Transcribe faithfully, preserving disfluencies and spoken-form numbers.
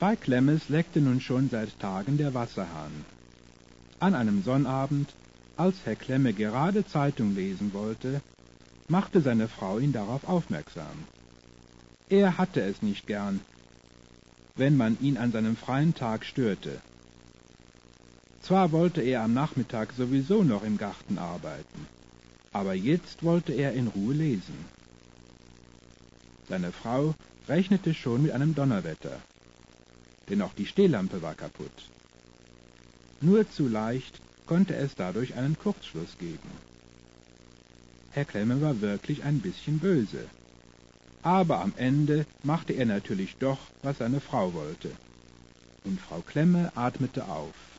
Bei Klemmes leckte nun schon seit Tagen der Wasserhahn. An einem Sonnabend, als Herr Klemme gerade Zeitung lesen wollte, machte seine Frau ihn darauf aufmerksam. Er hatte es nicht gern, wenn man ihn an seinem freien Tag störte. Zwar wollte er am Nachmittag sowieso noch im Garten arbeiten, aber jetzt wollte er in Ruhe lesen. Seine Frau rechnete schon mit einem Donnerwetter, denn auch die Stehlampe war kaputt. Nur zu leicht konnte es dadurch einen Kurzschluss geben. Herr Klemme war wirklich ein bisschen böse. Aber am Ende machte er natürlich doch, was seine Frau wollte. Und Frau Klemme atmete auf.